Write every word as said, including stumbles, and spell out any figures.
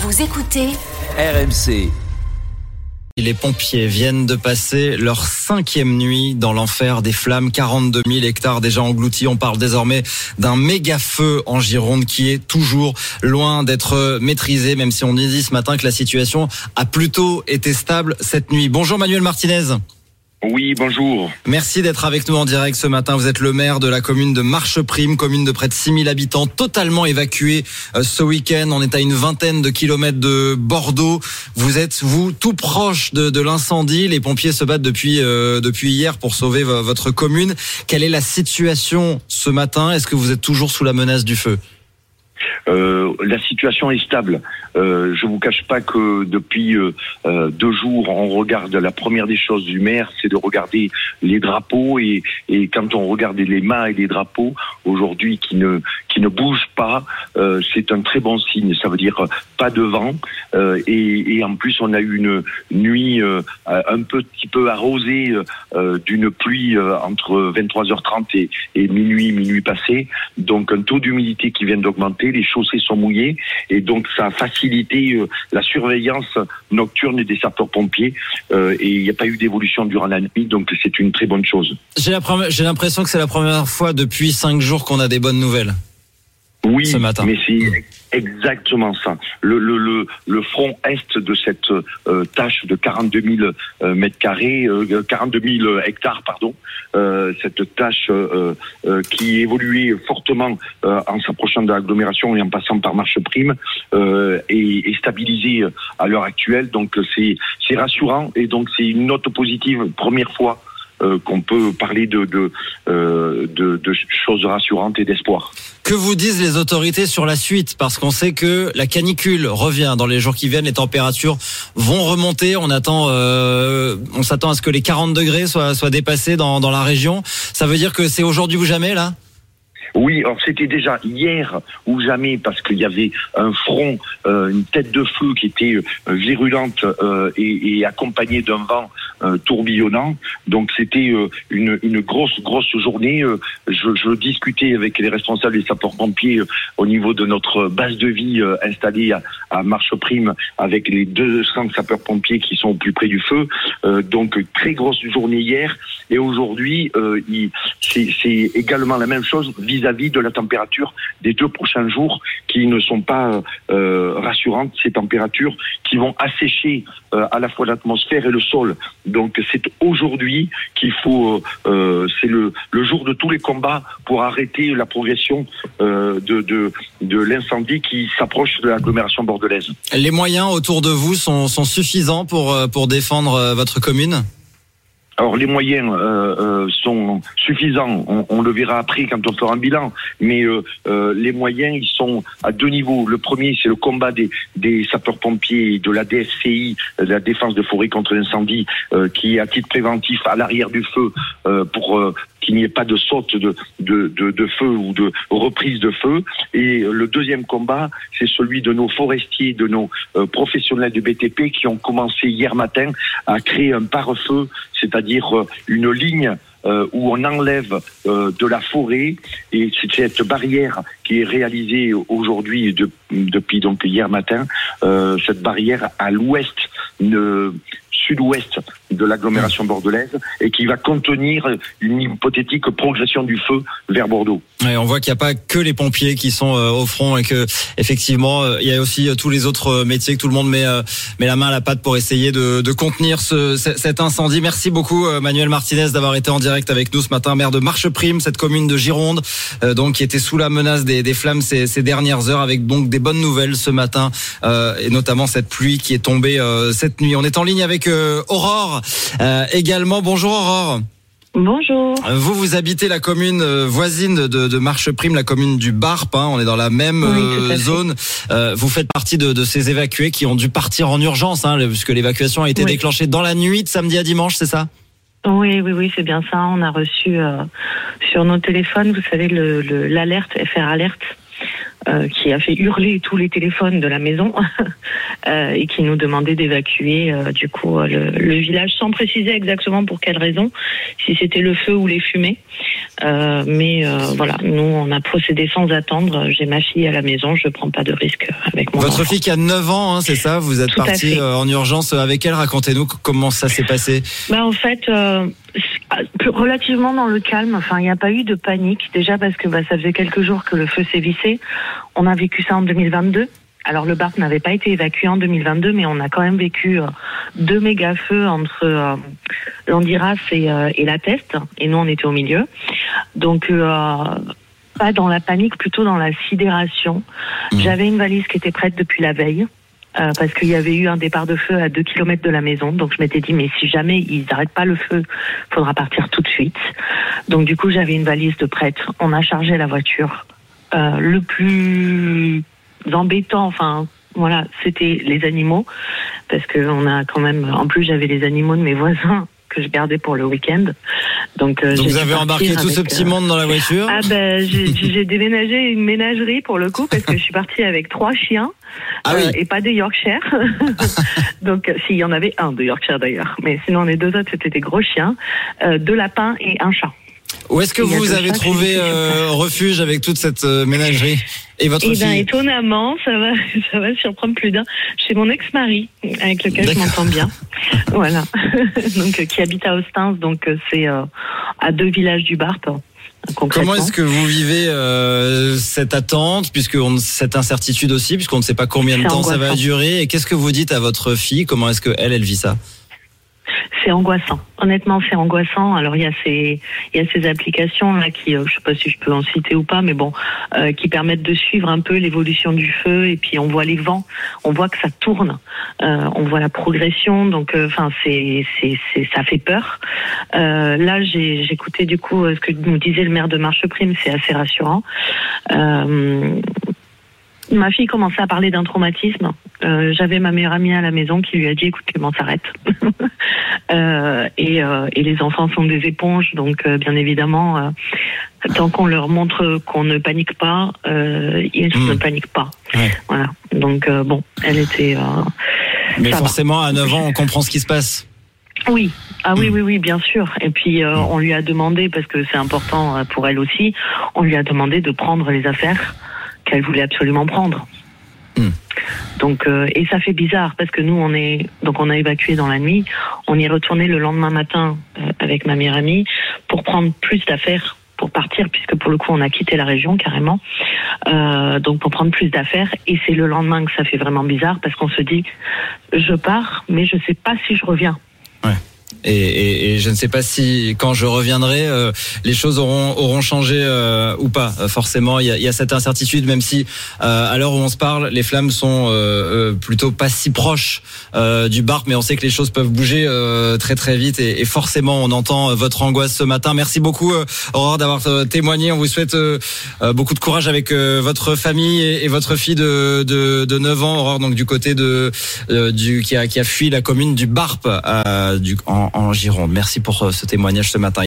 Vous écoutez R M C. Les pompiers viennent de passer leur cinquième nuit dans l'enfer des flammes. quarante-deux mille hectares déjà engloutis. On parle désormais d'un méga feu en Gironde qui est toujours loin d'être maîtrisé, même si on dit ce matin que la situation a plutôt été stable cette nuit. Bonjour Manuel Martinez. Oui, bonjour. Merci d'être avec nous en direct ce matin. Vous êtes le maire de la commune de Marcheprime, commune de près de six mille habitants, totalement évacuée ce week-end. On est à une vingtaine de kilomètres de Bordeaux. Vous êtes, vous, tout proche de, de l'incendie. Les pompiers se battent depuis, euh, depuis hier pour sauver v- votre commune. Quelle est la situation ce matin ? Est-ce que vous êtes toujours sous la menace du feu ? Euh, la situation est stable. Euh, je vous cache pas que depuis euh, euh, deux jours, on regarde la première des choses du maire, c'est de regarder les drapeaux et, et quand on regarde les mâts et les drapeaux aujourd'hui qui ne qui ne bougent pas, euh, c'est un très bon signe. Ça veut dire pas de vent euh, et, et en plus on a eu une nuit euh, un petit peu arrosée euh, d'une pluie euh, entre vingt-trois heures trente et, et minuit minuit passé. Donc un taux d'humidité qui vient d'augmenter. Les chaussées sont mouillées et donc ça a facilité euh, la surveillance nocturne des sapeurs-pompiers euh, et il n'y a pas eu d'évolution durant la nuit, donc c'est une très bonne chose. J'ai, la pre- j'ai l'impression que c'est la première fois depuis cinq jours qu'on a des bonnes nouvelles. Oui, ce matin. Mais c'est exactement ça. Le, le, le, le front est de cette euh, tâche de quarante-deux mille euh, mètres carrés, euh, quarante-deux mille hectares, pardon, euh, cette tâche euh, euh, qui évoluait fortement euh, en s'approchant de l'agglomération et en passant par Marcheprime, euh, est, est stabilisée à l'heure actuelle. Donc c'est, c'est rassurant et donc c'est une note positive, première fois Euh, qu'on peut parler de, de, euh, de, de choses rassurantes et d'espoir. Que vous disent les autorités sur la suite ? Parce qu'on sait que la canicule revient dans les jours qui viennent, les températures vont remonter. On attend, euh, on s'attend à ce que les quarante degrés soient, soient dépassés dans, dans la région. Ça veut dire que c'est aujourd'hui ou jamais là ? Oui, alors c'était déjà hier ou jamais parce qu'il y avait un front, euh, une tête de feu qui était euh, virulente euh, et, et accompagnée d'un vent euh, tourbillonnant. Donc c'était euh, une, une grosse, grosse journée. Euh, je, je discutais avec les responsables des sapeurs-pompiers euh, au niveau de notre base de vie euh, installée à, à Marcheprime avec les deux cents sapeurs-pompiers qui sont au plus près du feu. Euh, donc très grosse journée hier et aujourd'hui, euh, il, c'est, c'est également la même chose vis-à-vis de la température des deux prochains jours qui ne sont pas euh, rassurantes, ces températures qui vont assécher euh, à la fois l'atmosphère et le sol. Donc c'est aujourd'hui qu'il faut, euh, c'est le, le jour de tous les combats pour arrêter la progression euh, de, de, de l'incendie qui s'approche de l'agglomération bordelaise. Les moyens autour de vous sont, sont suffisants pour, pour défendre votre commune ? Alors les moyens euh, euh, sont suffisants, on, on le verra après quand on fera un bilan, mais euh, euh, les moyens ils sont à deux niveaux. Le premier c'est le combat des, des sapeurs-pompiers de la D F C I, de la défense de forêt contre l'incendie, euh, qui est à titre préventif à l'arrière du feu euh, pour euh, qu'il n'y ait pas de saute de, de, de, de feu ou de reprise de feu. Et le deuxième combat, c'est celui de nos forestiers, de nos euh, professionnels du B T P qui ont commencé hier matin à créer un pare-feu, c'est-à-dire euh, une ligne euh, où on enlève euh, de la forêt et c'est cette barrière qui est réalisée aujourd'hui de, depuis donc hier matin, euh, cette barrière à l'ouest, euh, sud-ouest de l'agglomération bordelaise et qui va contenir une hypothétique progression du feu vers Bordeaux. Ouais, on voit qu'il n'y a pas que les pompiers qui sont euh, au front et que effectivement euh, il y a aussi euh, tous les autres métiers que tout le monde met euh, met la main à la pâte pour essayer de, de contenir ce, cet incendie. Merci beaucoup euh, Manuel Martinez d'avoir été en direct avec nous ce matin, maire de Marcheprime, cette commune de Gironde, euh, donc qui était sous la menace des, des flammes ces, ces dernières heures, avec donc des bonnes nouvelles ce matin euh, et notamment cette pluie qui est tombée euh, cette nuit. On est en ligne avec euh, Aurore euh, également. Bonjour Aurore. Bonjour. Vous, vous habitez la commune voisine de, de Marcheprime, la commune du Barp, hein, on est dans la même oui, euh, zone. Euh, vous faites partie de, de ces évacués qui ont dû partir en urgence, hein, puisque l'évacuation a été oui. déclenchée dans la nuit de samedi à dimanche, c'est ça ? Oui, oui, oui, c'est bien ça. On a reçu euh, sur nos téléphones, vous savez, le, le, l'alerte, F R Alerte, euh, qui a fait hurler tous les téléphones de la maison euh, et qui nous demandait d'évacuer euh, du coup le, le village sans préciser exactement pour quelle raison, si c'était le feu ou les fumées. Euh, mais euh, voilà, nous on a procédé sans attendre. J'ai ma fille à la maison, je prends pas de risque avec mon Votre enfant. fille qui a neuf ans, hein, c'est ça? Vous êtes Tout à parti fait. en urgence avec elle. Racontez-nous comment ça s'est passé. Bah en fait, euh, relativement dans le calme. Enfin, il n'y a pas eu de panique. Déjà parce que bah, ça faisait quelques jours que le feu sévissait. On a vécu ça en deux mille vingt-deux. Alors le Barp n'avait pas été évacué en deux mille vingt-deux, mais on a quand même vécu euh, deux méga feux entre euh, Landiras et, euh, et La Teste. Et nous, on était au milieu. Donc euh, pas dans la panique, plutôt dans la sidération. Mmh. J'avais une valise qui était prête depuis la veille. Euh, parce qu'il y avait eu un départ de feu à deux kilomètres de la maison. Donc je m'étais dit, mais si jamais ils n'arrêtent pas le feu, il faudra partir tout de suite. Donc du coup, j'avais une valise de prête. On a chargé la voiture. Euh, le plus embêtant, enfin, voilà, c'était les animaux. Parce que on a quand même... En plus, j'avais les animaux de mes voisins que je gardais pour le week-end. Donc, euh, Donc vous avez embarqué tout avec, ce petit monde dans la voiture? Ah ben, j'ai, j'ai déménagé une ménagerie pour le coup, parce que je suis partie avec trois chiens. Ah euh, oui. Et pas des Yorkshire. Donc, s'il y en avait un de Yorkshire d'ailleurs. Mais sinon, les deux autres, c'était des gros chiens. Euh, deux lapins et un chat. Où est-ce que Il y a vous deux avez chats, trouvé je suis euh, refuge avec toute cette euh, ménagerie et votre Eh fille? ben, étonnamment, ça va, ça va surprendre plus d'un. Chez mon ex-mari, avec lequel D'accord. je m'entends bien. Voilà. Donc, euh, qui habite à Ostens. Donc, euh, c'est euh, à deux villages du Barp. Comment est-ce que vous vivez euh, cette attente, puisque on, cette incertitude aussi, puisqu'on ne sait pas combien de C'est temps ça va angoissant. durer, et qu'est-ce que vous dites à votre fille? Comment est-ce que elle, elle vit ça? C'est angoissant. Honnêtement, c'est angoissant. Alors il y a ces il y a ces applications là qui, euh, je sais pas si je peux en citer ou pas, mais bon, euh, qui permettent de suivre un peu l'évolution du feu, et puis on voit les vents, on voit que ça tourne, euh, on voit la progression. Donc, enfin, euh, c'est c'est c'est ça fait peur. Euh, là, j'ai j'écoutais du coup ce que nous disait le maire de Marcheprime, c'est assez rassurant. Euh, Ma fille commençait à parler d'un traumatisme. Euh, j'avais ma meilleure amie à la maison qui lui a dit, écoute Clément, s'arrête. euh, et, euh, et les enfants sont des éponges, donc euh, bien évidemment, euh, tant qu'on leur montre qu'on ne panique pas, euh, ils mmh. ne paniquent pas. Ouais. Voilà. Donc euh, bon, elle était... Euh, Mais forcément, va. À neuf ans, on comprend ce qui se passe. Oui, ah oui, mmh. oui, oui, bien sûr. Et puis euh, on lui a demandé, parce que c'est important pour elle aussi, on lui a demandé de prendre les affaires qu'elle voulait absolument prendre. Mmh. Donc euh, et ça fait bizarre parce que nous on est donc on a évacué dans la nuit, on y est retourné le lendemain matin euh, avec ma meilleure amie pour prendre plus d'affaires pour partir, puisque pour le coup on a quitté la région carrément. Euh, donc pour prendre plus d'affaires, et c'est le lendemain que ça fait vraiment bizarre parce qu'on se dit je pars mais je sais pas si je reviens. Ouais. Et, et, et je ne sais pas si quand je reviendrai euh, les choses auront auront changé euh, ou pas. Euh, forcément, il y a, il y a cette incertitude, même si euh, à l'heure où on se parle, les flammes sont euh, euh, plutôt pas si proches euh, du Barp, mais on sait que les choses peuvent bouger euh, très très vite, et, et forcément on entend votre angoisse ce matin. Merci beaucoup euh, Aurore d'avoir euh, témoigné. On vous souhaite euh, euh, beaucoup de courage avec euh, votre famille et, et votre fille de, de de neuf ans, Aurore, donc du côté de euh, du qui a qui a fui la commune du Barp euh, du en en Gironde. Merci pour ce témoignage ce matin.